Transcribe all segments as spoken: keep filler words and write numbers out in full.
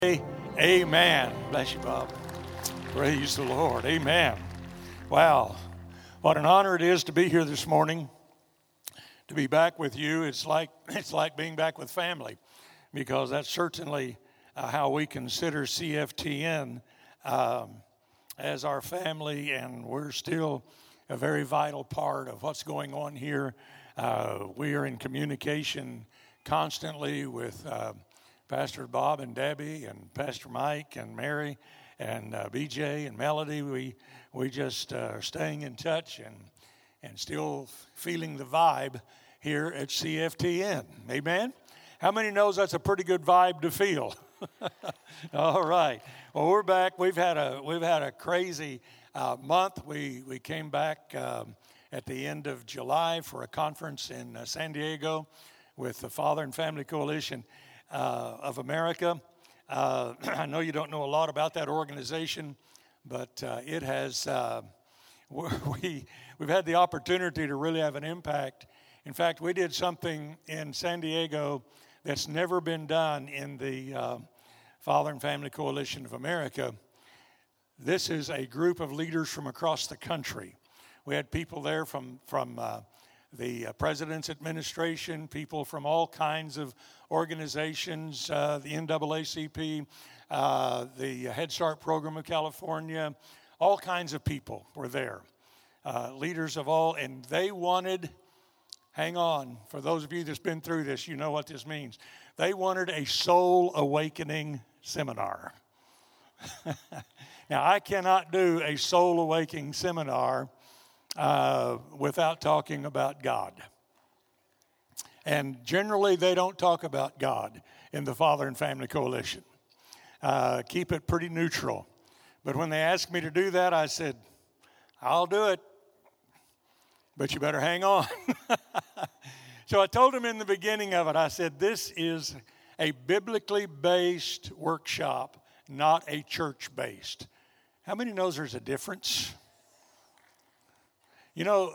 Amen. Bless you, Bob. Praise the Lord. Amen. Wow. What an honor it is to be here this morning, to be back with you. It's like it's like being back with family, because that's certainly uh, how we consider C F T N um, as our family, and we're still a very vital part of what's going on here. Uh, we are in communication constantly with uh, Pastor Bob and Debbie and Pastor Mike and Mary and uh, B J and Melody. We we just uh, are staying in touch and and still feeling the vibe here at C F T N. Amen. How many knows that's a pretty good vibe to feel? All right. Well, we're back. We've had a we've had a crazy uh, month. We we came back um, at the end of July for a conference in uh, San Diego with the Father and Family Coalition Uh, of America. Uh, I know you don't know a lot about that organization, but uh, it has, uh, we, we've had the opportunity to really have an impact. In fact, we did something in San Diego that's never been done in the uh, Father and Family Coalition of America. This is a group of leaders from across the country. We had people there from, from uh, the uh, President's administration, people from all kinds of organizations, uh, the N double A C P, uh, the Head Start Program of California, all kinds of people were there, uh, leaders of all, and they wanted, hang on, for those of you that's been through this, you know what this means. They wanted a soul awakening seminar. Now, I cannot do a soul awakening seminar Uh, without talking about God. And generally, they don't talk about God in the Father and Family Coalition. Uh, keep it pretty neutral. But when they asked me to do that, I said, I'll do it, but you better hang on. So I told them in the beginning of it, I said, this is a biblically based workshop, not a church-based. How many knows there's a difference? You know,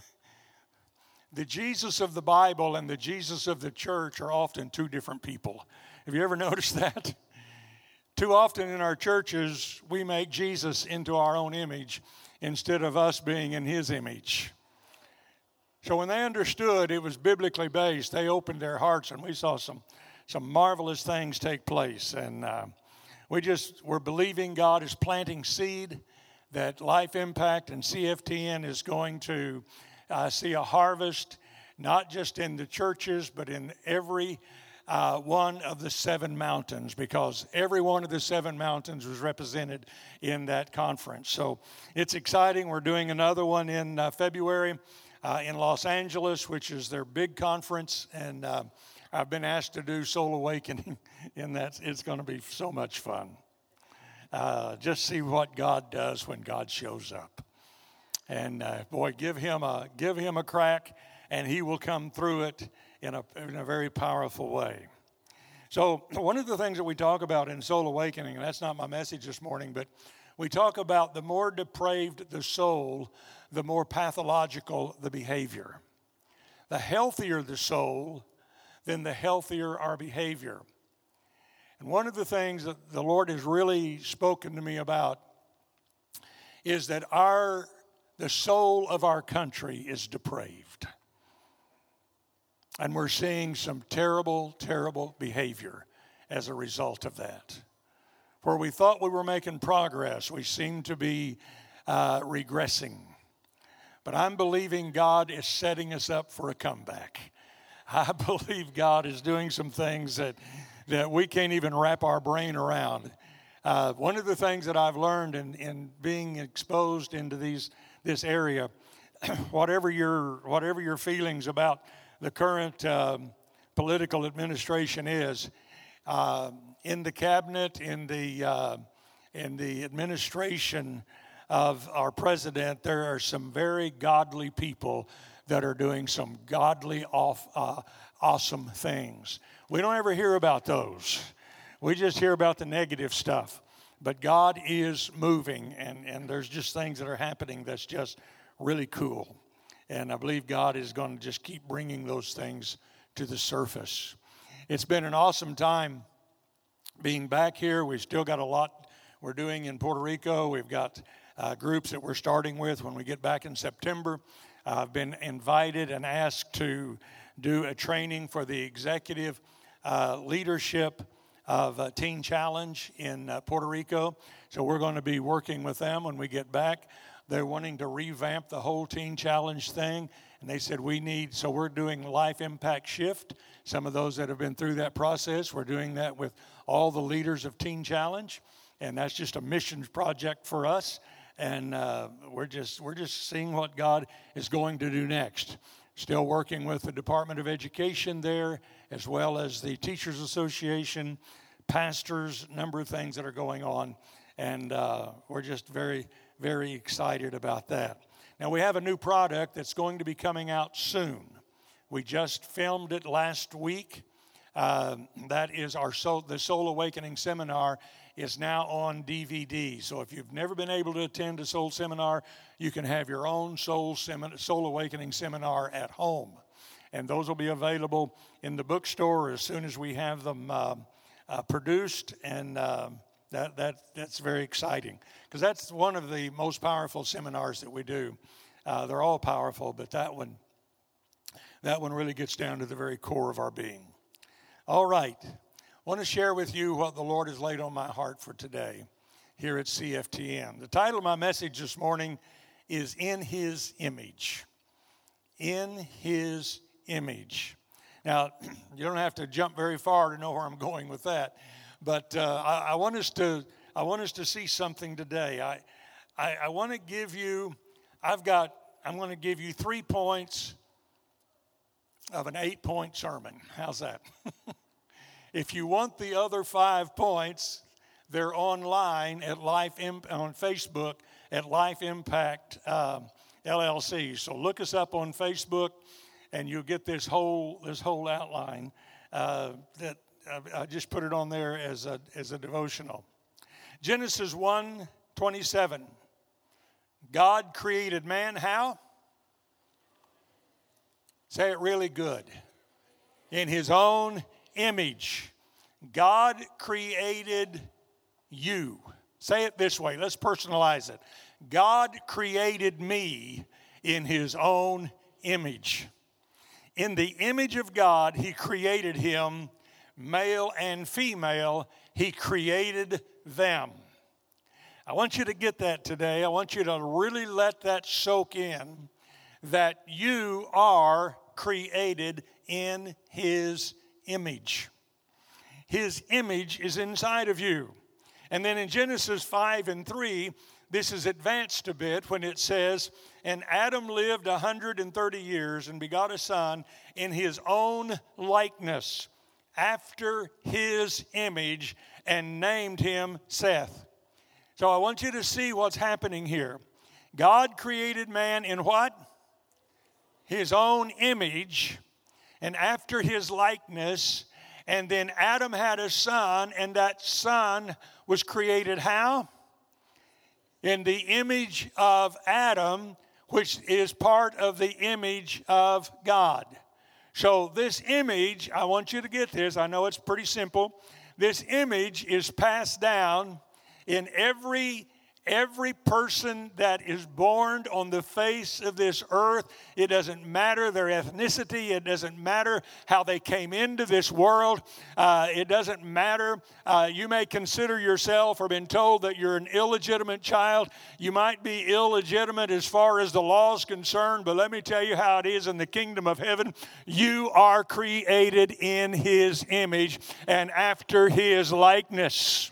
the Jesus of the Bible and the Jesus of the church are often two different people. Have you ever noticed that? Too often in our churches, we make Jesus into our own image instead of us being in his image. So when they understood it was biblically based, they opened their hearts, and we saw some, some marvelous things take place. And uh, we just were believing God is planting seed, that Life Impact and C F T N is going to uh, see a harvest, not just in the churches, but in every uh, one of the seven mountains, because every one of the seven mountains was represented in that conference. So it's exciting. We're doing another one in uh, February uh, in Los Angeles, which is their big conference, and uh, I've been asked to do Soul Awakening, and that's, it's going to be so much fun. Uh, just see what God does when God shows up. And uh, boy, give him a give him a crack, and he will come through it in a in a very powerful way. So one of the things that we talk about in Soul Awakening, and that's not my message this morning, but we talk about the more depraved the soul, the more pathological the behavior. The healthier the soul, then the healthier our behavior. And one of the things that the Lord has really spoken to me about is that our the soul of our country is depraved. And we're seeing some terrible, terrible behavior as a result of that. Where we thought we were making progress, we seem to be uh, regressing. But I'm believing God is setting us up for a comeback. I believe God is doing some things that that we can't even wrap our brain around. Uh, one of the things that I've learned in, in being exposed into these this area, whatever your whatever your feelings about the current um, political administration is, uh, in the cabinet, in the uh, in the administration of our president, there are some very godly people that are doing some godly, off, uh, awesome things. We don't ever hear about those. We just hear about the negative stuff. But God is moving, and, and there's just things that are happening that's just really cool. And I believe God is going to just keep bringing those things to the surface. It's been an awesome time being back here. We've still got a lot we're doing in Puerto Rico. We've got uh, groups that we're starting with when we get back in September. Uh, I've been invited and asked to do a training for the executive uh, leadership of uh, Teen Challenge in uh, Puerto Rico. So we're going to be working with them when we get back. They're wanting to revamp the whole Teen Challenge thing. And they said we need, so we're doing Life Impact Shift. Some of those that have been through that process, we're doing that with all the leaders of Teen Challenge. And that's just a missions project for us. And uh, we're just we're just seeing what God is going to do next. Still working with the Department of Education there, as well as the Teachers Association, pastors, a number of things that are going on. And uh, we're just very, very excited about that. Now, we have a new product that's going to be coming out soon. We just filmed it last week. Uh, that is our soul, the Soul Awakening Seminar is now on D V D. So if you've never been able to attend a Soul Seminar, you can have your own Soul, Seminar, Soul Awakening Seminar at home. And those will be available in the bookstore as soon as we have them uh, uh, produced. And uh, that, that that's very exciting, because that's one of the most powerful seminars that we do. Uh, they're all powerful, but that one, that one really gets down to the very core of our being. All right. I want to share with you what the Lord has laid on my heart for today here at C F T N. The title of my message this morning is In His Image. In His Image. Now, you don't have to jump very far to know where I'm going with that, but uh, I, I want us to I want us to see something today. I I, I want to give you. I've got. I'm going to give you three points of an eight-point sermon. How's that? If you want the other five points, they're online at Life Imp- on Facebook at Life Impact um, L L C. So look us up on Facebook, and you'll get this whole this whole outline. Uh, that uh, I just put it on there as a as a devotional. Genesis one twenty-seven. God created man how? Say it really good. In His own image. God created you. Say it this way. Let's personalize it. God created me in His own image. In the image of God, He created him, male and female. He created them. I want you to get that today. I want you to really let that soak in, that you are created in His image. His image is inside of you. And then in Genesis five and three, this is advanced a bit when it says, and Adam lived one hundred thirty years and begot a son in his own likeness, after his image, and named him Seth. So I want you to see what's happening here. God created man in what? His own image, and after his likeness. And then Adam had a son, and that son was created how? In the image of Adam, which is part of the image of God. So this image, I want you to get this. I know it's pretty simple. This image is passed down in every Every person that is born on the face of this earth. It doesn't matter their ethnicity. It doesn't matter how they came into this world. Uh, it doesn't matter. Uh, you may consider yourself or been told that you're an illegitimate child. You might be illegitimate as far as the law is concerned, but let me tell you how it is in the kingdom of heaven. You are created in His image and after His likeness.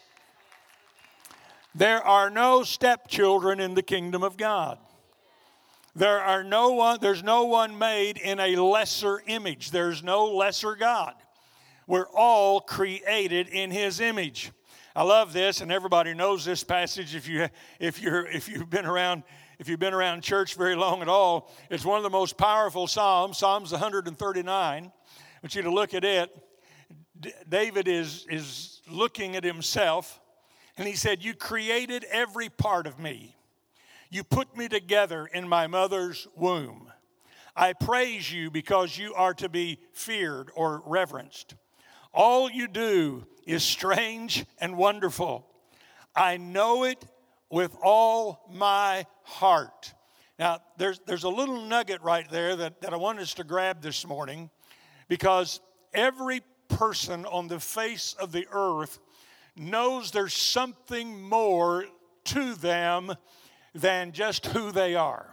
There are no stepchildren in the kingdom of God. There are no one, there's no one made in a lesser image. There's no lesser God. We're all created in His image. I love this, and everybody knows this passage if you if you're if you've been around if you've been around church very long at all. It's one of the most powerful Psalms, Psalms one thirty-nine. I want you to look at it. D- David is is looking at himself. And he said, you created every part of me. You put me together in my mother's womb. I praise you because you are to be feared or reverenced. All you do is strange and wonderful. I know it with all my heart. Now, there's, there's a little nugget right there that, that I want us to grab this morning, because every person on the face of the earth knows there's something more to them than just who they are.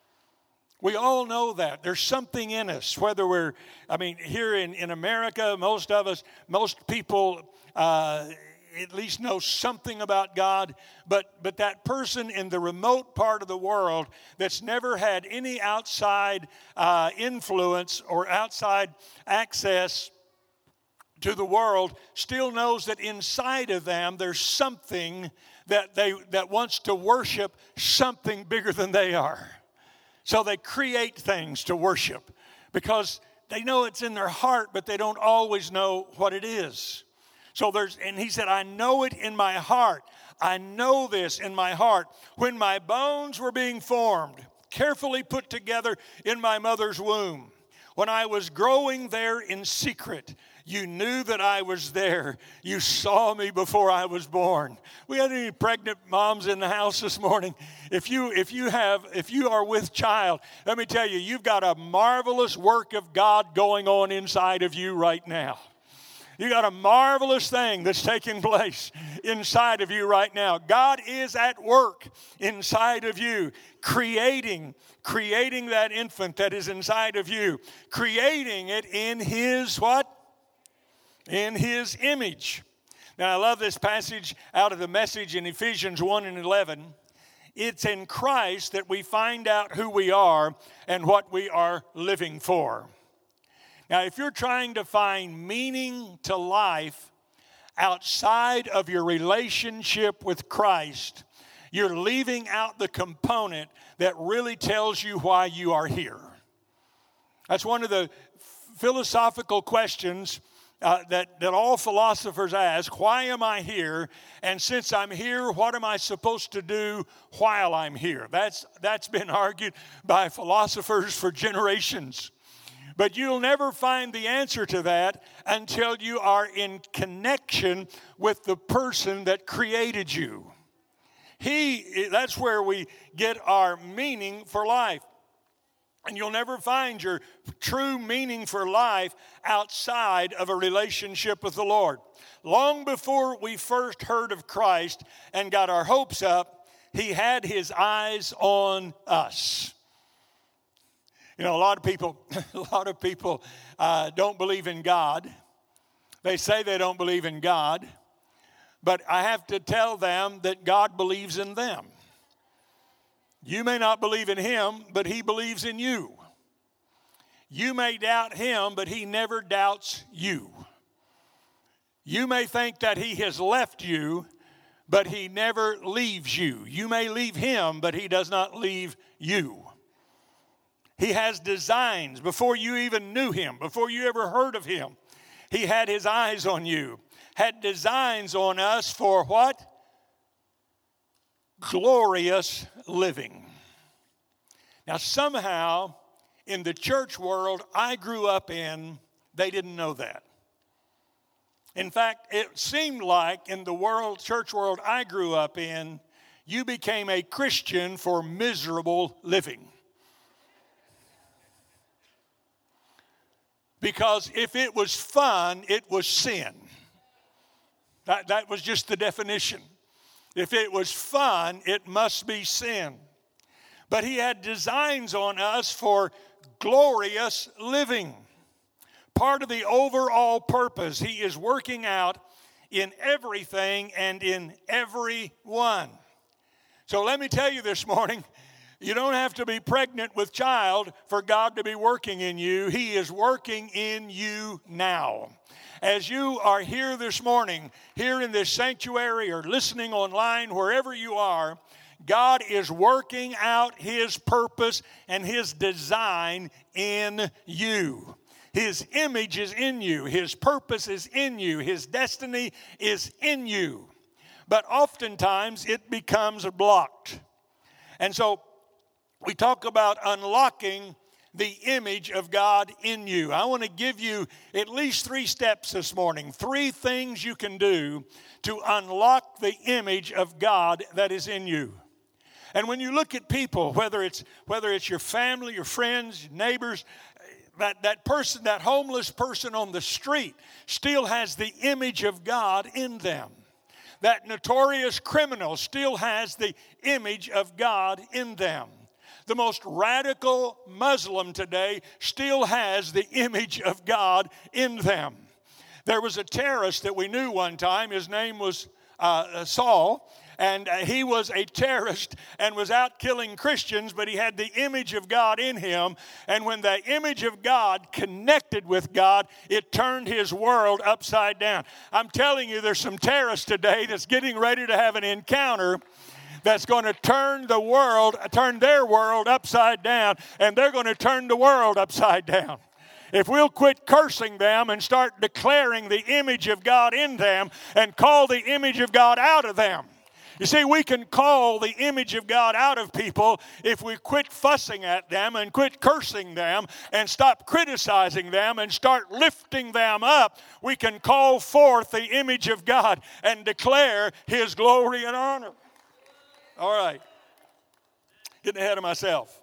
We all know that. There's something in us, whether we're, I mean, here in, in America, most of us, most people uh, at least know something about God, but, but that person in the remote part of the world that's never had any outside uh, influence or outside access to the world still knows that inside of them there's something that they that wants to worship something bigger than they are. So they create things to worship because they know it's in their heart, but they don't always know what it is. So there's, and he said, I know it in my heart. I know this in my heart. When my bones were being formed, carefully put together in my mother's womb, when I was growing there in secret, you knew that I was there. You saw me before I was born. We had any pregnant moms in the house this morning? If you if you have if you are with child, let me tell you, you've got a marvelous work of God going on inside of you right now. You got a marvelous thing that's taking place inside of you right now. God is at work inside of you, creating, creating that infant that is inside of you, creating it in His what? In His image. Now, I love this passage out of the Message in Ephesians one and eleven. It's in Christ that we find out who we are and what we are living for. Now, if you're trying to find meaning to life outside of your relationship with Christ, you're leaving out the component that really tells you why you are here. That's one of the philosophical questions uh, that, that all philosophers ask. Why am I here? And since I'm here, what am I supposed to do while I'm here? That's, that's been argued by philosophers for generations. But you'll never find the answer to that until you are in connection with the person that created you. He, that's where we get our meaning for life. And you'll never find your true meaning for life outside of a relationship with the Lord. Long before we first heard of Christ and got our hopes up, He had His eyes on us. You know, a lot of people, a lot of people uh, don't believe in God. They say they don't believe in God, but I have to tell them that God believes in them. You may not believe in Him, but He believes in you. You may doubt Him, but He never doubts you. You may think that He has left you, but He never leaves you. You may leave Him, but He does not leave you. He has designs before you even knew Him, before you ever heard of Him. He had His eyes on you, had designs on us for what? Glorious living. Now, somehow, in the church world I grew up in, they didn't know that. In fact, it seemed like in the world, church world I grew up in, you became a Christian for miserable living. Because if it was fun, it was sin. That, that was just the definition. If it was fun, it must be sin. But He had designs on us for glorious living. Part of the overall purpose He is working out in everything and in everyone. So let me tell you this morning, you don't have to be pregnant with child for God to be working in you. He is working in you now. As you are here this morning, here in this sanctuary or listening online, wherever you are, God is working out His purpose and His design in you. His image is in you. His purpose is in you. His destiny is in you. But oftentimes it becomes blocked. And so we talk about unlocking the image of God in you. I want to give you at least three steps this morning, three things you can do to unlock the image of God that is in you. And when you look at people, whether it's whether it's your family, your friends, your neighbors, that, that person, that homeless person on the street still has the image of God in them. That notorious criminal still has the image of God in them. The most radical Muslim today still has the image of God in them. There was a terrorist that we knew one time. His name was uh, Saul. And he was a terrorist and was out killing Christians, but he had the image of God in him. And when the image of God connected with God, it turned his world upside down. I'm telling you, there's some terrorists today that's getting ready to have an encounter that's going to turn the world, turn their world upside down, and they're going to turn the world upside down. If we'll quit cursing them and start declaring the image of God in them and call the image of God out of them. You see, we can call the image of God out of people if we quit fussing at them and quit cursing them and stop criticizing them and start lifting them up. We can call forth the image of God and declare His glory and honor. All right. Getting ahead of myself.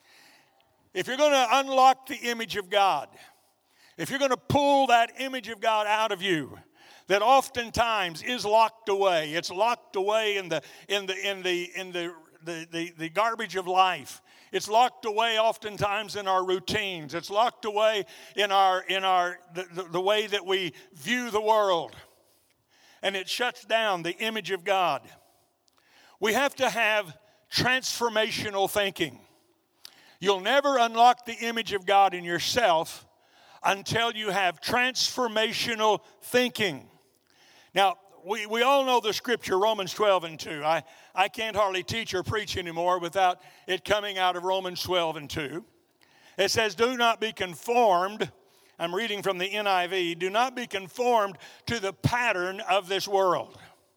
If you're going to unlock the image of God, if you're going to pull that image of God out of you, that oftentimes is locked away. It's locked away in the in the in the in the the, the, the garbage of life. It's locked away oftentimes in our routines. It's locked away in our in our the, the, the way that we view the world. And it shuts down the image of God. We have to have transformational thinking. You'll never unlock the image of God in yourself until you have transformational thinking. Now, we, we all know the scripture, Romans twelve and two. I, I can't hardly teach or preach anymore without it coming out of Romans twelve and two. It says, do not be conformed, I'm reading from the N I V, do not be conformed to the pattern of this world.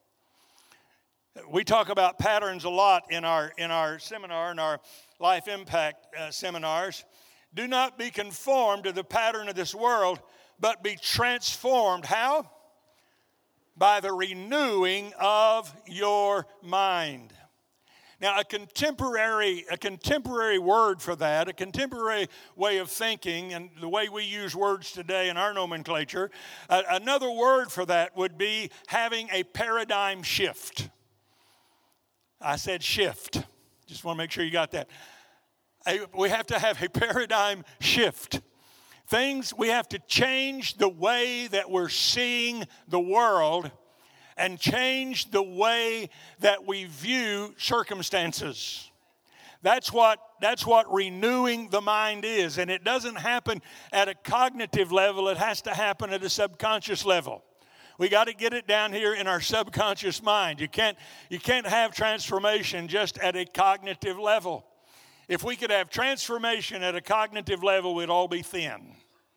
We talk about patterns a lot in our, in our seminar, in our Life Impact uh, seminars. Do not be conformed to the pattern of this world, but be transformed. How? By the renewing of your mind. Now, a contemporary, a contemporary word for that, a contemporary way of thinking, and the way we use words today in our nomenclature, uh, another word for that would be having a paradigm shift. I said shift. Just want to make sure you got that. We have to have a paradigm shift. Things, we have to change the way that we're seeing the world and change the way that we view circumstances. That's what, that's what renewing the mind is. And it doesn't happen at a cognitive level. It has to happen at a subconscious level. We got to get it down here in our subconscious mind. You can't, you can't have transformation just at a cognitive level. If we could have transformation at a cognitive level, we'd all be thin.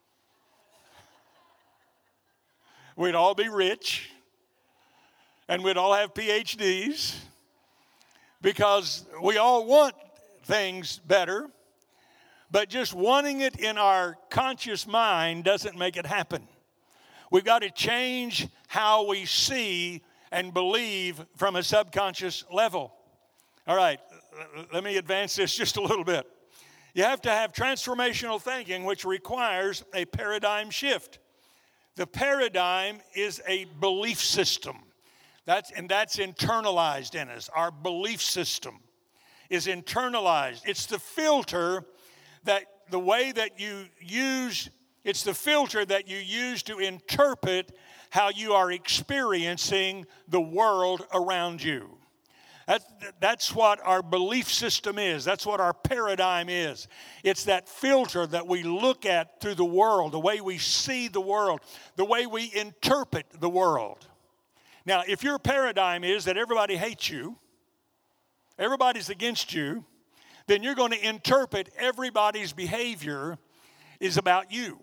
We'd all be rich. And we'd all have P H Ds. Because we all want things better. But just wanting it in our conscious mind doesn't make it happen. We've got to change how we see and believe from a subconscious level. All right, let me advance this just a little bit. You have to have transformational thinking, which requires a paradigm shift. The paradigm is a belief system. That's, and that's internalized in us. Our belief system is internalized. It's the filter that the way that you use, it's the filter that you use to interpret how you are experiencing the world around you. That, that's what our belief system is. That's what our paradigm is. It's that filter that we look at through the world, the way we see the world, the way we interpret the world. Now, if your paradigm is that everybody hates you, everybody's against you, then you're going to interpret everybody's behavior is about you.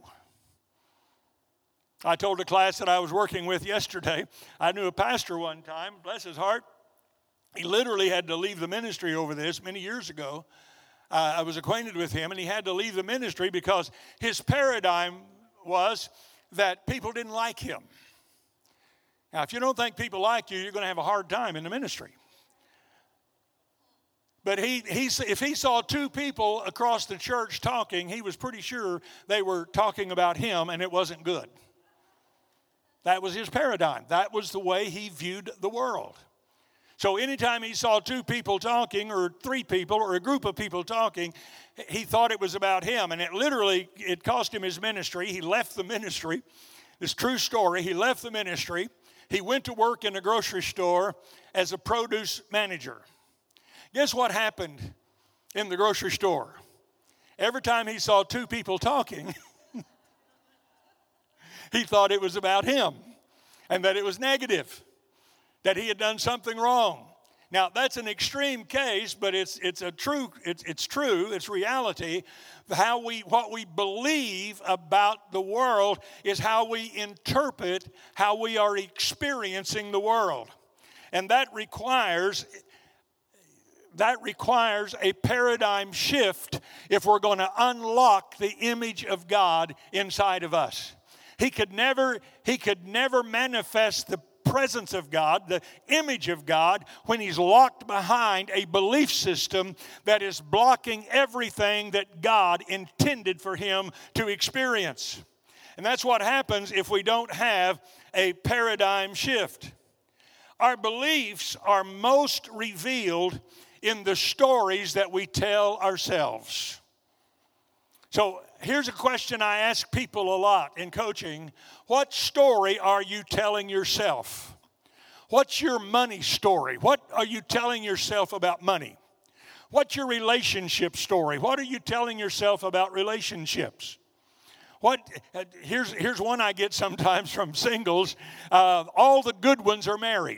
I told a class that I was working with yesterday, I knew a pastor one time, bless his heart. He literally had to leave the ministry over this many years ago. Uh, I was acquainted with him, and he had to leave the ministry because his paradigm was that people didn't like him. Now, if you don't think people like you, you're going to have a hard time in the ministry. But he, he, if he saw two people across the church talking, he was pretty sure they were talking about him, and it wasn't good. That was his paradigm. That was the way he viewed the world. So anytime he saw two people talking, or three people, or a group of people talking, he thought it was about him. And it literally, it cost him his ministry. He left the ministry. This true story. He left the ministry. He went to work in a grocery store as a produce manager. Guess what happened in the grocery store? Every time he saw two people talking, he thought it was about him and that it was negative, that he had done something wrong. Now, that's an extreme case, but it's it's a true it's it's true, it's reality. How we what we believe about the world is how we interpret how we are experiencing the world. And that requires That requires a paradigm shift if we're going to unlock the image of God inside of us. He could never, he could never manifest the presence of God, the image of God, when he's locked behind a belief system that is blocking everything that God intended for him to experience. And that's what happens if we don't have a paradigm shift. Our beliefs are most revealed in the stories that we tell ourselves. So here's a question I ask people a lot in coaching. What story are you telling yourself? What's your money story? What are you telling yourself about money? What's your relationship story? What are you telling yourself about relationships? What? Uh, here's, here's one I get sometimes from singles. Uh, all the good ones are married.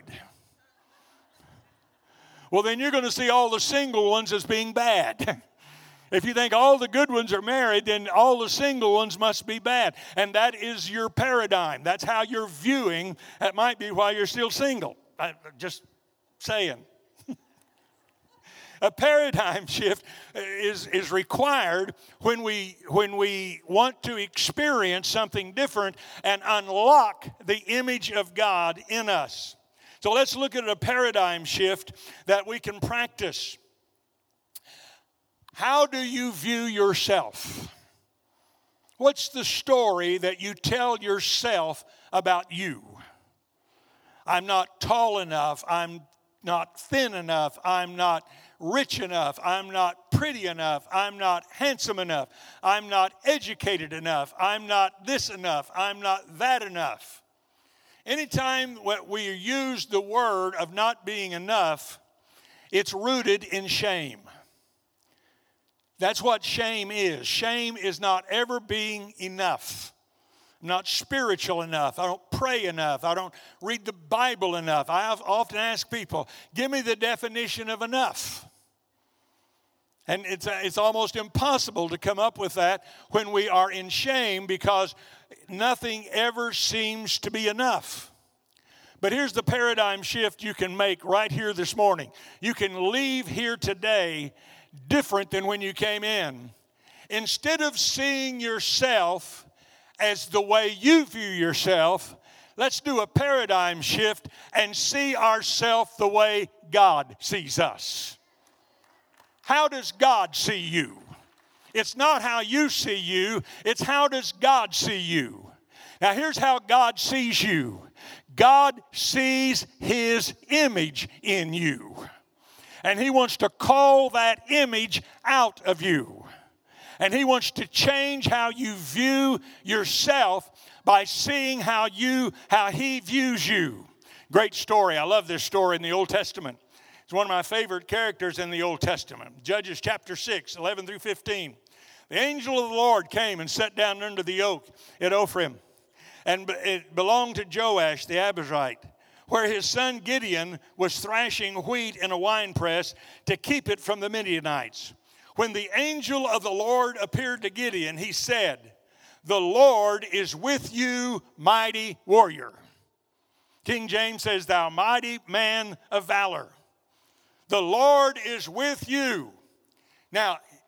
Well, then you're going to see all the single ones as being bad. If you think all the good ones are married, then all the single ones must be bad. And that is your paradigm. That's how you're viewing. That might be why you're still single. I, just saying. A paradigm shift is, is required when we, when we want to experience something different and unlock the image of God in us. So let's look at a paradigm shift that we can practice. How do you view yourself? What's the story that you tell yourself about you? I'm not tall enough. I'm not thin enough. I'm not rich enough. I'm not pretty enough. I'm not handsome enough. I'm not educated enough. I'm not this enough. I'm not that enough. Anytime we use the word of not being enough, it's rooted in shame. That's what shame is. Shame is not ever being enough. I'm not spiritual enough. I don't pray enough. I don't read the Bible enough. I often ask people, give me the definition of enough. And it's, it's almost impossible to come up with that when we are in shame because nothing ever seems to be enough. But here's the paradigm shift you can make right here this morning. You can leave here today different than when you came in. Instead of seeing yourself as the way you view yourself, let's do a paradigm shift and see ourselves the way God sees us. How does God see you? It's not how you see you, it's how does God see you. Now here's how God sees you. God sees His image in you. And He wants to call that image out of you. And He wants to change how you view yourself by seeing how you, how He views you. Great story. I love this story in the Old Testament. It's one of my favorite characters in the Old Testament. Judges chapter six, eleven through fifteen. The angel of the Lord came and sat down under the oak at Ophrah. And it belonged to Joash the Abizrite, where his son Gideon was thrashing wheat in a winepress to keep it from the Midianites. When the angel of the Lord appeared to Gideon, he said, "The Lord is with you, mighty warrior." King James says, "Thou mighty man of valor." The Lord is with you. Now,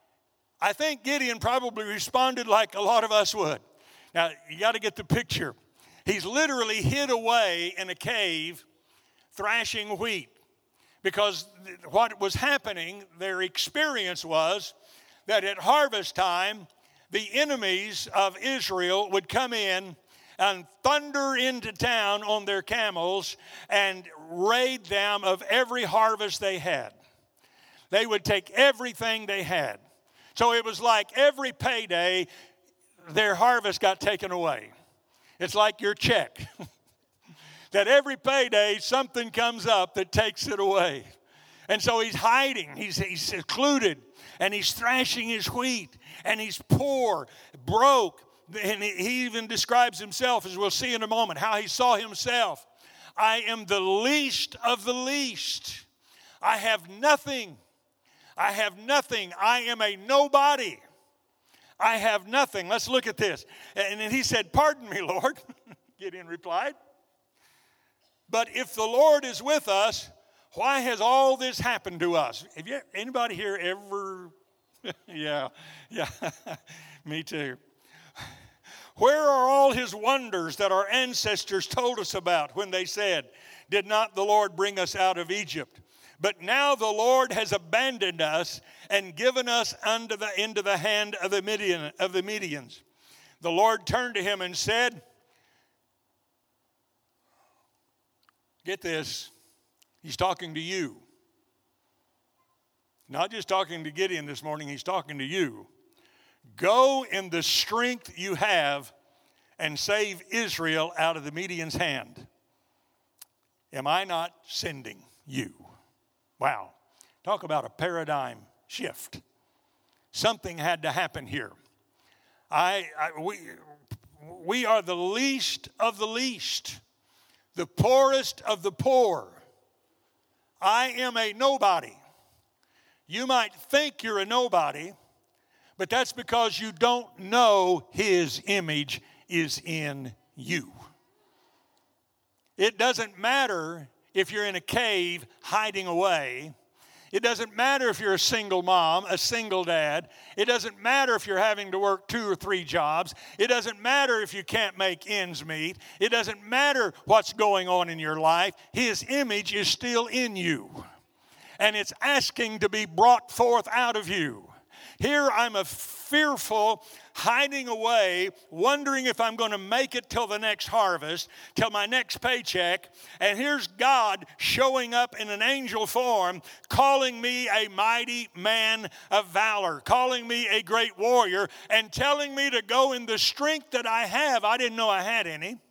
I think Gideon probably responded like a lot of us would. Now, you got to get the picture. He's literally hid away in a cave thrashing wheat, because what was happening, their experience was that at harvest time, the enemies of Israel would come in and thunder into town on their camels and raid them of every harvest they had. They would take everything they had. So it was like every payday, their harvest got taken away. It's like your check. That every payday, something comes up that takes it away. And so he's hiding, he's, he's secluded, and he's thrashing his wheat, and he's poor, broke. And he even describes himself, as we'll see in a moment, how he saw himself. I am the least of the least. I have nothing. I have nothing. I am a nobody. I have nothing. Let's look at this. And then he said, pardon me, Lord. Gideon replied. But if the Lord is with us, why has all this happened to us? Have you, anybody here ever? yeah, yeah, me too. Where are all his wonders that our ancestors told us about when they said, did not the Lord bring us out of Egypt? But now the Lord has abandoned us and given us under the, into the hand of the Midian, of the Midians. The Lord turned to him and said, get this, he's talking to you. Not just talking to Gideon this morning, he's talking to you. Go in the strength you have and save Israel out of the Midian's hand. Am I not sending you? Wow. Talk about a paradigm shift. Something had to happen here. I, I we, we are the least of the least, the poorest of the poor. I am a nobody. You might think you're a nobody, but that's because you don't know his image is in you. It doesn't matter if you're in a cave hiding away. It doesn't matter if you're a single mom, a single dad. It doesn't matter if you're having to work two or three jobs. It doesn't matter if you can't make ends meet. It doesn't matter what's going on in your life. His image is still in you. And it's asking to be brought forth out of you. Here I'm a fearful, hiding away, wondering if I'm going to make it till the next harvest, till my next paycheck. And here's God showing up in an angel form, calling me a mighty man of valor, calling me a great warrior, and telling me to go in the strength that I have. I didn't know I had any.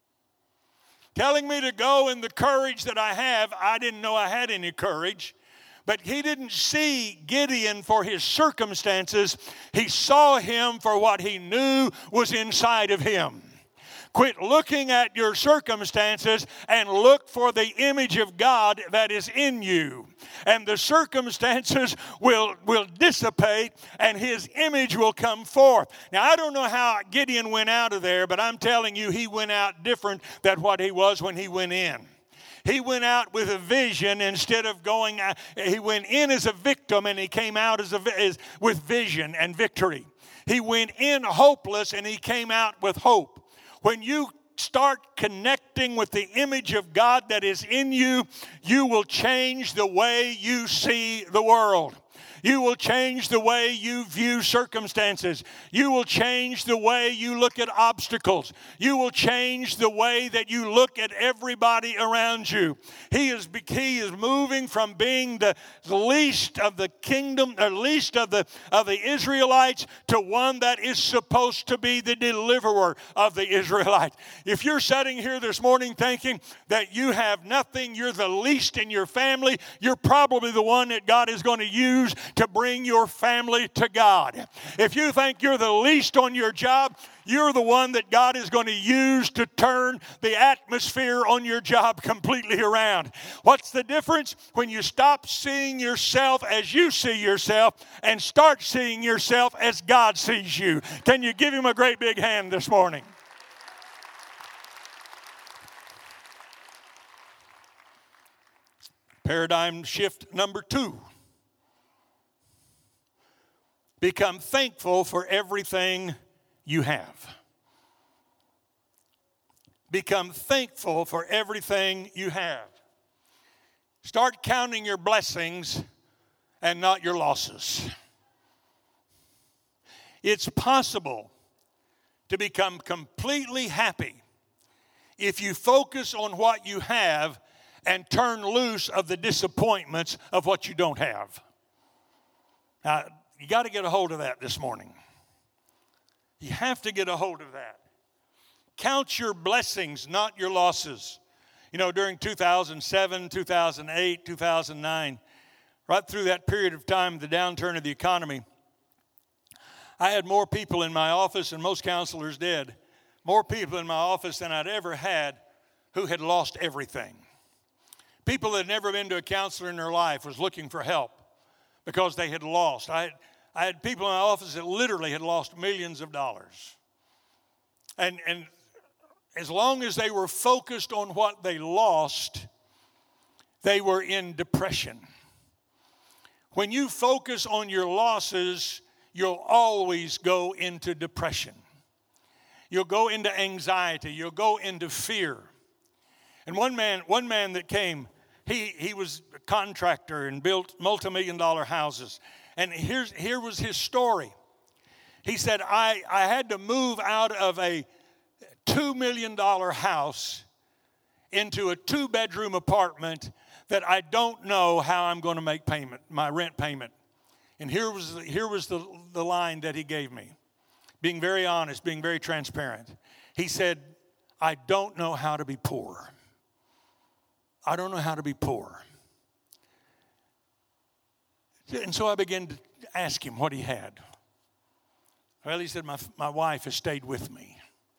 Telling me to go in the courage that I have. I didn't know I had any courage. But he didn't see Gideon for his circumstances. He saw him for what he knew was inside of him. Quit looking at your circumstances and look for the image of God that is in you. And the circumstances will, will dissipate and his image will come forth. Now, I don't know how Gideon went out of there, but I'm telling you, he went out different than what he was when he went in. He went out with a vision instead of going, uh, he went in as a victim and he came out as a, as, with vision and victory. He went in hopeless and he came out with hope. When you start connecting with the image of God that is in you, you will change the way you see the world. You will change the way you view circumstances. You will change the way you look at obstacles. You will change the way that you look at everybody around you. He is, he is moving from being the least of the kingdom, or least of the, of the Israelites, to one that is supposed to be the deliverer of the Israelites. If you're sitting here this morning thinking that you have nothing, you're the least in your family, you're probably the one that God is going to use to bring your family to God. If you think you're the least on your job, you're the one that God is going to use to turn the atmosphere on your job completely around. What's the difference? When you stop seeing yourself as you see yourself and start seeing yourself as God sees you. Can you give him a great big hand this morning? Paradigm shift number two. Become thankful for everything you have. Become thankful for everything you have. Start counting your blessings and not your losses. It's possible to become completely happy if you focus on what you have and turn loose of the disappointments of what you don't have. Now, you got to get a hold of that this morning. You have to get a hold of that. Count your blessings, not your losses. You know, during two thousand seven, two thousand eight, two thousand nine, right through that period of time, the downturn of the economy, I had more people in my office, and most counselors did, more people in my office than I'd ever had who had lost everything. People that had never been to a counselor in their life was looking for help because they had lost. I had, I had people in my office that literally had lost millions of dollars. And, and as long as they were focused on what they lost, they were in depression. When you focus on your losses, you'll always go into depression. You'll go into anxiety. You'll go into fear. And one man, one man that came, he, he was a contractor and built multi-million dollar houses. And here's, here was his story. He said, I, I had to move out of a two million dollar house into a two-bedroom apartment that I don't know how I'm going to make payment, my rent payment. And here was, here was the, the line that he gave me, being very honest, being very transparent. He said, I don't know how to be poor. I don't know how to be poor. And so I began to ask him what he had. Well, he said, my, my wife has stayed with me.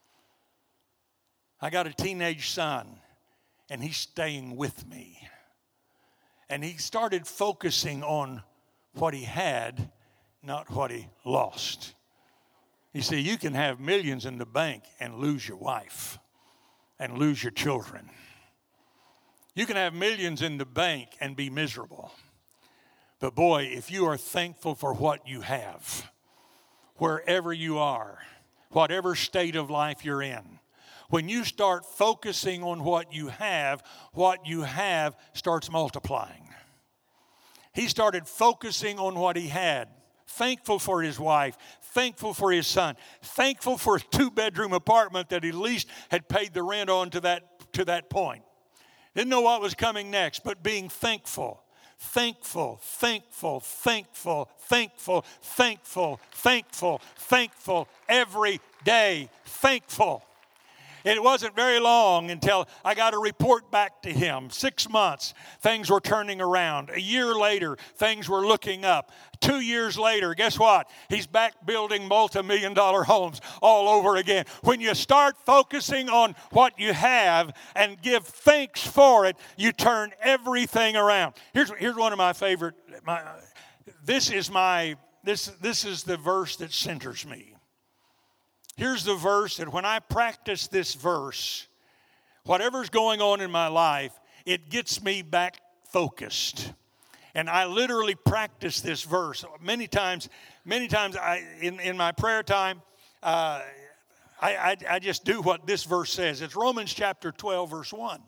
I got a teenage son, and he's staying with me. And he started focusing on what he had, not what he lost. You see, you can have millions in the bank and lose your wife and lose your children. You can have millions in the bank and be miserable. But boy, if you are thankful for what you have, wherever you are, whatever state of life you're in, when you start focusing on what you have, what you have starts multiplying. He started focusing on what he had. Thankful for his wife, thankful for his son, thankful for a two-bedroom apartment that at least had paid the rent on to that, to that point. Didn't know what was coming next, but being thankful, thankful, thankful, thankful, thankful, thankful, thankful, thankful, every day, thankful. It wasn't very long until I got a report back to him. Six months, things were turning around. A year later, things were looking up. Two years later, guess what? He's back building multi-million dollar homes all over again. When you start focusing on what you have and give thanks for it, you turn everything around. Here's, here's one of my favorite. My, this is my this this is the verse that centers me. Here's the verse that when I practice this verse, whatever's going on in my life, it gets me back focused. And I literally practice this verse many times. Many times I, in, in my prayer time, uh, I, I, I just do what this verse says. It's Romans chapter twelve, verse one.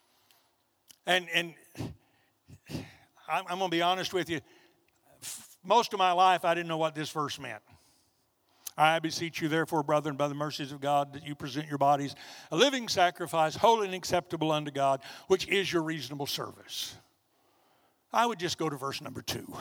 And, and I'm, I'm going to be honest with you. Most of my life, I didn't know what this verse meant. I beseech you, therefore, brethren, by the mercies of God, that you present your bodies a living sacrifice, holy and acceptable unto God, which is your reasonable service. I would just go to verse number two.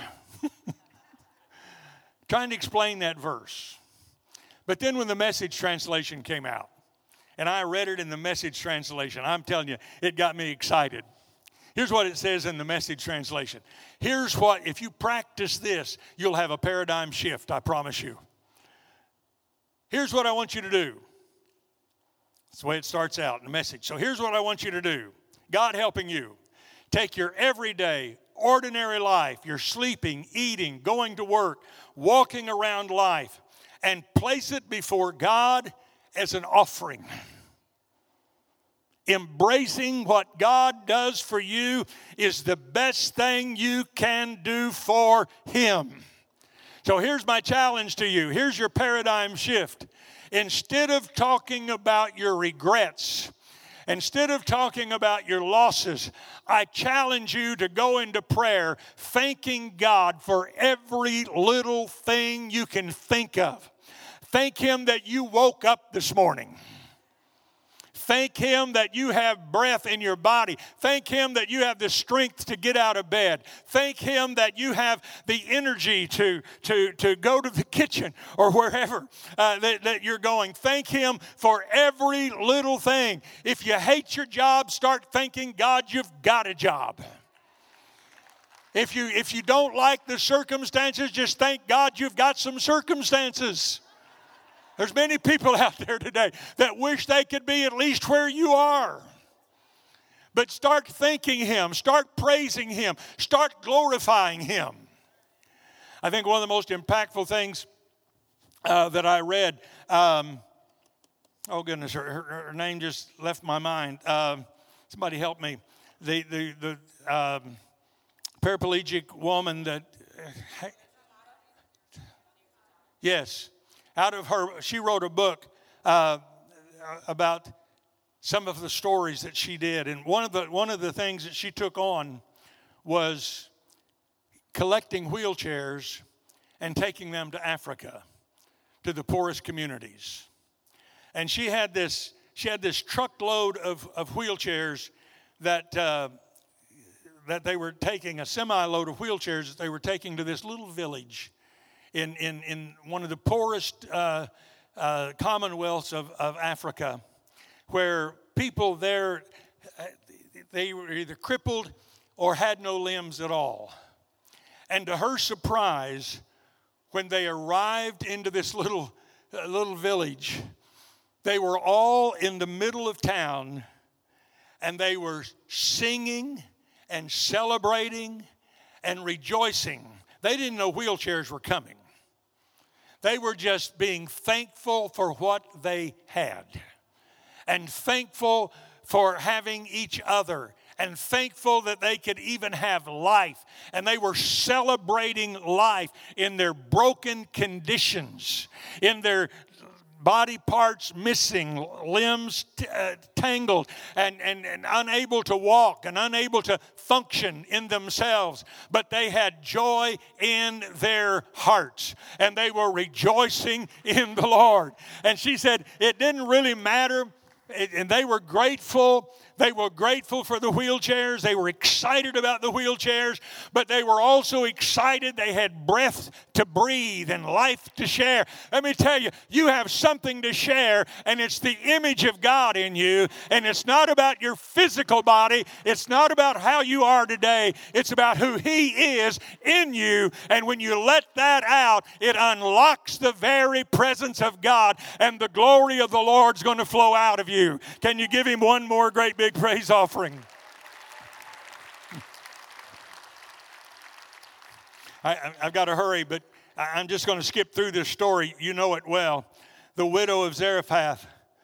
Trying to explain that verse. But then when the Message translation came out, and I read it in the Message translation, I'm telling you, it got me excited. Here's what it says in the Message translation. Here's what, if you practice this, you'll have a paradigm shift, I promise you. Here's what I want you to do. That's the way it starts out in the Message. So here's what I want you to do. God helping you. Take your everyday, ordinary life, your sleeping, eating, going to work, walking around life, and place it before God as an offering. Embracing what God does for you is the best thing you can do for Him. So here's my challenge to you. Here's your paradigm shift. Instead of talking about your regrets, instead of talking about your losses, I challenge you to go into prayer thanking God for every little thing you can think of. Thank Him that you woke up this morning. Thank Him that you have breath in your body. Thank Him that you have the strength to get out of bed. Thank Him that you have the energy to, to, to go to the kitchen or wherever uh, that, that you're going. Thank Him for every little thing. If you hate your job, start thanking God you've got a job. If you, if you don't like the circumstances, just thank God you've got some circumstances. There's many people out there today that wish they could be at least where you are. But start thanking Him. Start praising Him. Start glorifying Him. I think one of the most impactful things uh, that I read, um, oh goodness, her, her, her name just left my mind. Um, somebody help me. The, the, the um, paraplegic woman that, uh, yes. Out of her, she wrote a book uh, about some of the stories that she did. And one of the one of the things that she took on was collecting wheelchairs and taking them to Africa, to the poorest communities. And she had this she had this truckload of, of wheelchairs that uh, that they were taking, a semi-load of wheelchairs that they were taking to this little village in, in, in one of the poorest uh, uh, commonwealths of, of Africa, where people there, they were either crippled or had no limbs at all. And to her surprise, when they arrived into this little, uh, little village, they were all in the middle of town, and they were singing and celebrating and rejoicing. They didn't know wheelchairs were coming. They were just being thankful for what they had, and thankful for having each other, and thankful that they could even have life. And they were celebrating life in their broken conditions, in their body parts missing, limbs t- uh, tangled, and, and, and unable to walk and unable to function in themselves. But they had joy in their hearts, and they were rejoicing in the Lord. And she said it didn't really matter, it, and they were grateful. They were grateful for the wheelchairs. They were excited about the wheelchairs, but they were also excited. They had breath to breathe and life to share. Let me tell you, you have something to share, and it's the image of God in you, and it's not about your physical body. It's not about how you are today. It's about who He is in you, and when you let that out, it unlocks the very presence of God, and the glory of the Lord's going to flow out of you. Can you give Him one more great big praise offering? I, I've got to hurry, but I'm just going to skip through this story. You know it well. The widow of Zarephath,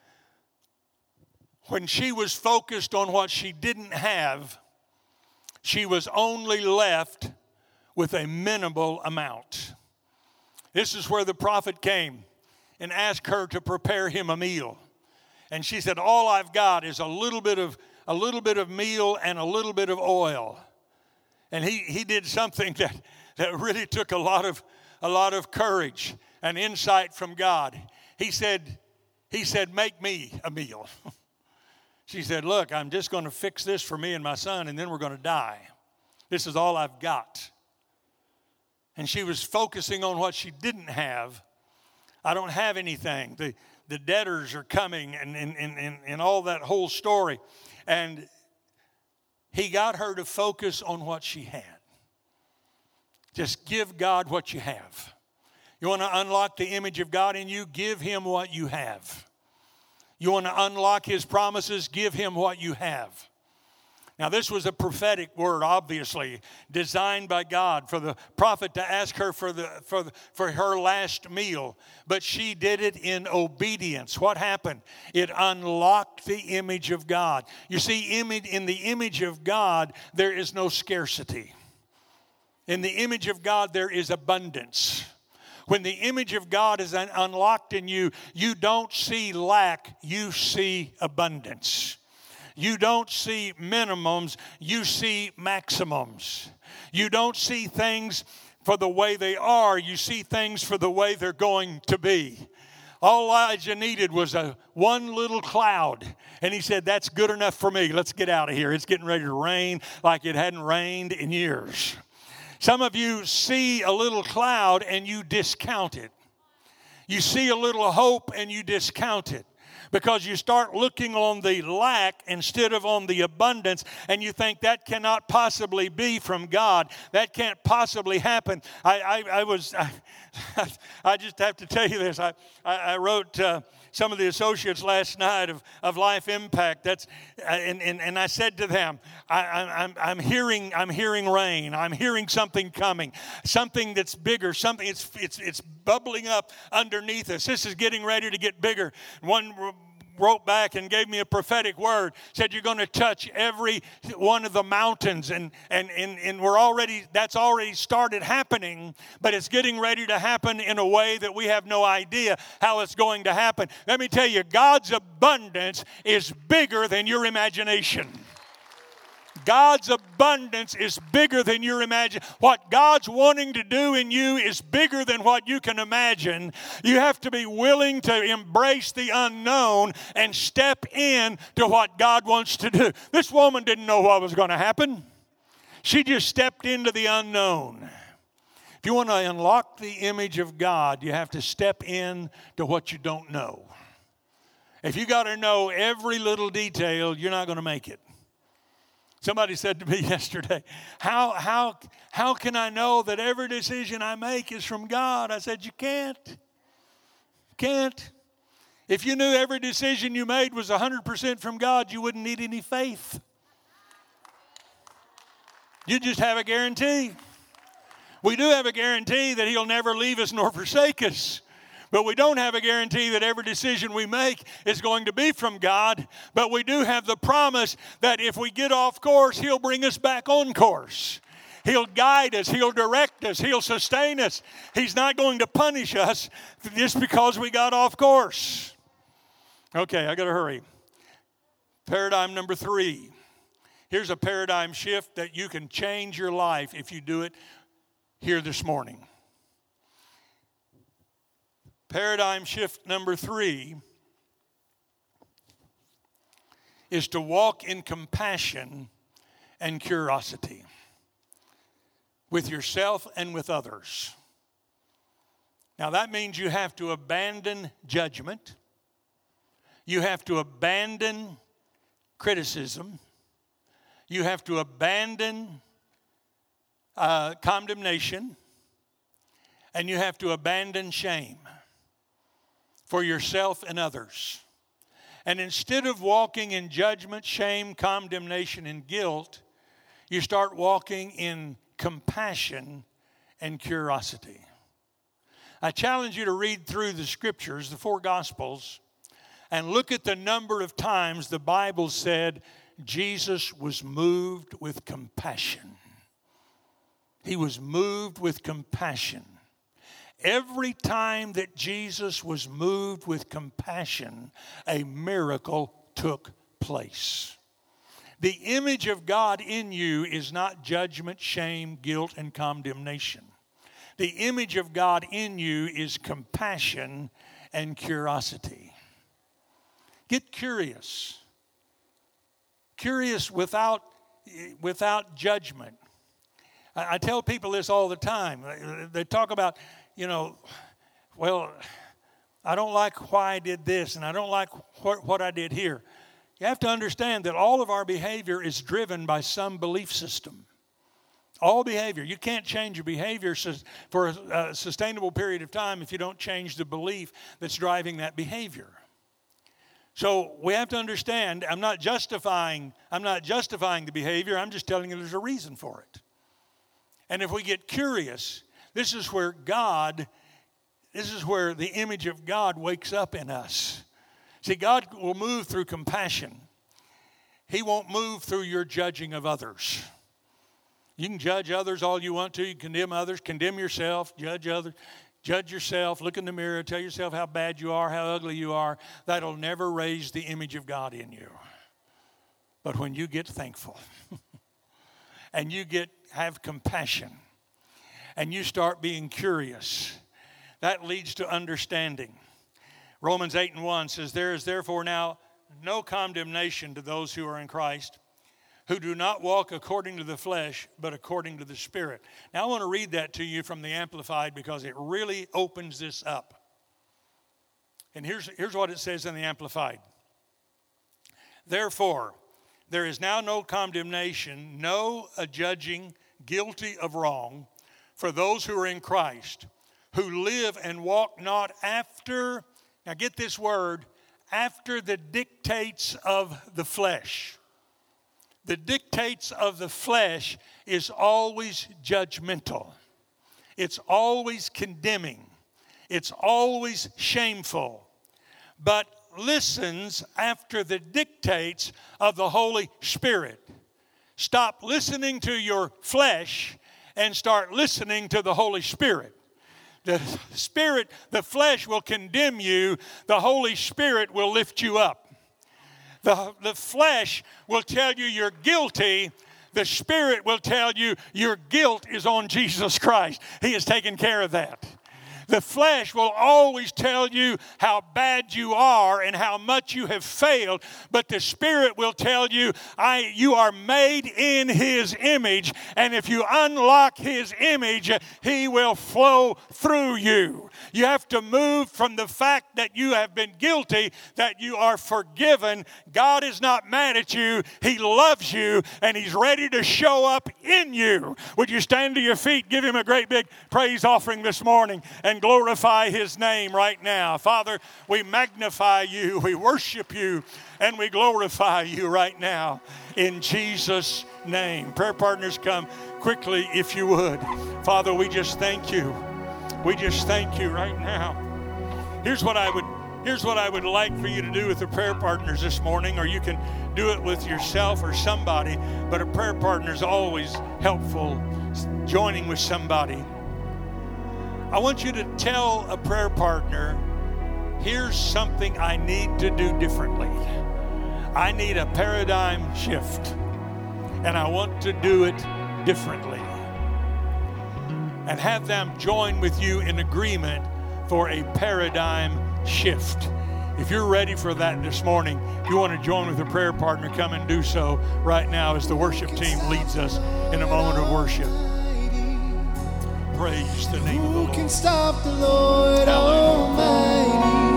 when she was focused on what she didn't have, she was only left with a minimal amount. This is where the prophet came and asked her to prepare him a meal. And she said, all I've got is a little bit of a little bit of meal and a little bit of oil. And he, he did something that, that really took a lot of a lot of courage and insight from God. He said, he said, make me a meal. She said, look, I'm just going to fix this for me and my son, and then we're going to die. This is all I've got. And she was focusing on what she didn't have. I don't have anything. The The debtors are coming, and, and, and, and all that whole story. And he got her to focus on what she had. Just give God what you have. You want to unlock the image of God in you? Give Him what you have. You want to unlock His promises? Give Him what you have. Now, this was a prophetic word, obviously, designed by God for the prophet to ask her for the for the, for her last meal. But she did it in obedience. What happened? It unlocked the image of God. You see, image, in the image of God, there is no scarcity. In the image of God, there is abundance. When the image of God is un- unlocked in you, you don't see lack, you see abundance. You don't see minimums, you see maximums. You don't see things for the way they are, you see things for the way they're going to be. All Elijah needed was a one little cloud. And he said, that's good enough for me. Let's get out of here. It's getting ready to rain like it hadn't rained in years. Some of you see a little cloud and you discount it. You see a little hope and you discount it. Because you start looking on the lack instead of on the abundance, and you think that cannot possibly be from God. That can't possibly happen. I, I, I was, I, I just have to tell you this. I, I, I wrote uh, some of the associates last night of, of Life Impact. That's, and, and, and I said to them, I, I, I'm, I'm hearing, I'm hearing rain. I'm hearing something coming, something that's bigger, something it's, it's, it's bubbling up underneath us. This is getting ready to get bigger. One wrote back and gave me a prophetic word, said you're going to touch every one of the mountains, and, and, and, and we're already, that's already started happening, but it's getting ready to happen in a way that we have no idea how it's going to happen. Let me tell you, God's abundance is bigger than your imagination. God's abundance is bigger than your imagination. What God's wanting to do in you is bigger than what you can imagine. You have to be willing to embrace the unknown and step in to what God wants to do. This woman didn't know what was going to happen. She just stepped into the unknown. If you want to unlock the image of God, you have to step in to what you don't know. If you got to know every little detail, you're not going to make it. Somebody said to me yesterday, how, how, how can I know that every decision I make is from God? I said, you can't. Can't. If you knew every decision you made was one hundred percent from God, you wouldn't need any faith. You just have a guarantee. We do have a guarantee that He'll never leave us nor forsake us. But we don't have a guarantee that every decision we make is going to be from God. But we do have the promise that if we get off course, He'll bring us back on course. He'll guide us. He'll direct us. He'll sustain us. He's not going to punish us just because we got off course. Okay, I got to hurry. Paradigm number three. Here's a paradigm shift that you can change your life if you do it here this morning. Paradigm shift number three is to walk in compassion and curiosity with yourself and with others. Now that means you have to abandon judgment. You have to abandon criticism. You have to abandon uh, condemnation. And you have to abandon shame for yourself and others. And instead of walking in judgment, shame, condemnation, and guilt, you start walking in compassion and curiosity. I challenge you to read through the scriptures, the four gospels, and look at the number of times the Bible said Jesus was moved with compassion. He was moved with compassion. Every time that Jesus was moved with compassion, a miracle took place. The image of God in you is not judgment, shame, guilt, and condemnation. The image of God in you is compassion and curiosity. Get curious. Curious without, without judgment. I, I tell people this all the time. They, they talk about, you know, well, I don't like why I did this, and I don't like what, what I did here. You have to understand that all of our behavior is driven by some belief system. All behavior. You can't change your behavior for a sustainable period of time if you don't change the belief that's driving that behavior. So we have to understand, I'm not justifying, I'm not justifying the behavior, I'm just telling you there's a reason for it. And if we get curious, this is where God, this is where the image of God wakes up in us. See, God will move through compassion. He won't move through your judging of others. You can judge others all you want to. You can condemn others, condemn yourself, judge others. Judge yourself, look in the mirror, tell yourself how bad you are, how ugly you are. That'll never raise the image of God in you. But when you get thankful and you get have compassion and you start being curious, that leads to understanding. Romans eight and one says, there is therefore now no condemnation to those who are in Christ, who do not walk according to the flesh, but according to the Spirit. Now I want to read that to you from the Amplified because it really opens this up. And here's, here's what it says in the Amplified. Therefore, there is now no condemnation, no adjudging guilty of wrong for those who are in Christ, who live and walk not after, now get this word, after the dictates of the flesh. The dictates of the flesh is always judgmental. It's always condemning. It's always shameful. But listens after the dictates of the Holy Spirit. Stop listening to your flesh and start listening to the Holy Spirit. The Spirit, the flesh will condemn you. The Holy Spirit will lift you up. The, the flesh will tell you you're guilty. The Spirit will tell you your guilt is on Jesus Christ. He has taken care of that. The flesh will always tell you how bad you are and how much you have failed, but the Spirit will tell you, I, you are made in His image, and if you unlock His image, He will flow through you. You have to move from the fact that you have been guilty, that you are forgiven. God is not mad at you. He loves you, and He's ready to show up in you. Would you stand to your feet, give Him a great big praise offering this morning, and glorify His name right now. Father, we magnify You, we worship You, and we glorify You right now in Jesus' name. Prayer partners, come quickly if you would. Father, we just thank You. We just thank You right now. Here's what I would here's what I would like for you to do with the prayer partners this morning, or you can do it with yourself or somebody, but a prayer partner is always helpful, joining with somebody. I want you to tell a prayer partner, here's something I need to do differently. I need a paradigm shift, and I want to do it differently. And have them join with you in agreement for a paradigm shift. If you're ready for that this morning, if you want to join with a prayer partner, come and do so right now as the worship team leads us in a moment of worship. Praise the name of the Lord. Who can stop the Lord Almighty?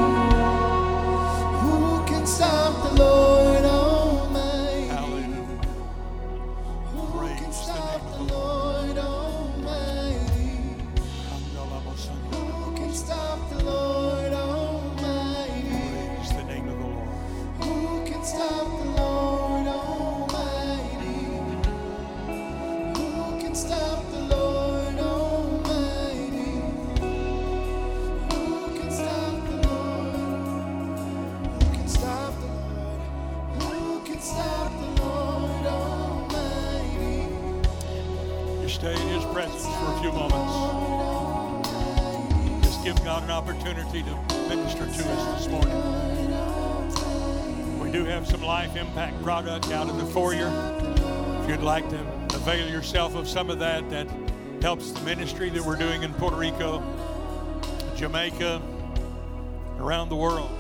Who can stop the Lord Almighty? Hallelujah. Who can stop the Lord Almighty? Who can stop the Lord Almighty? Praise the name of the Lord. Who can stop the Lord Almighty? Who can stop the Lord? Stay in His presence for a few moments. Just give God an opportunity to minister to us this morning. We do have some Life Impact product out in the foyer. If you'd like to avail yourself of some of that, that helps the ministry that we're doing in Puerto Rico, Jamaica, around the world.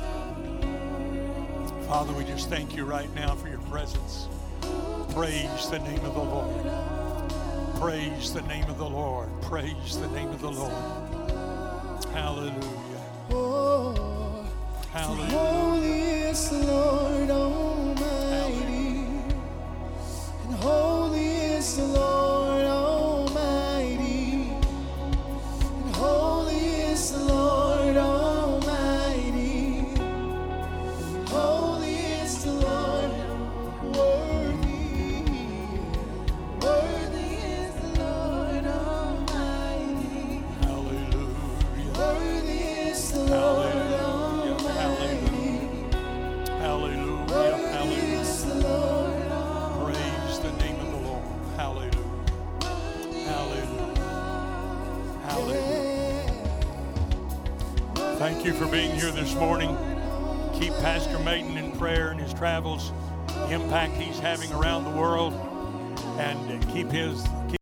Father, we just thank You right now for Your presence. Praise the name of the Lord. Praise the name of the Lord. Praise the name of the Lord. Hallelujah. Oh, Hallelujah. Holy is the Lord Almighty, and holy is the Lord Almighty, and holy is the Lord Almighty, holy is the Lord, worthy, worthy is the Lord Almighty. Hallelujah. Worthy is the Lord Hallelujah. Almighty. Hallelujah. Thank you for being here this morning. Keep Pastor Maiden in prayer in his travels, the impact he's having around the world, and keep his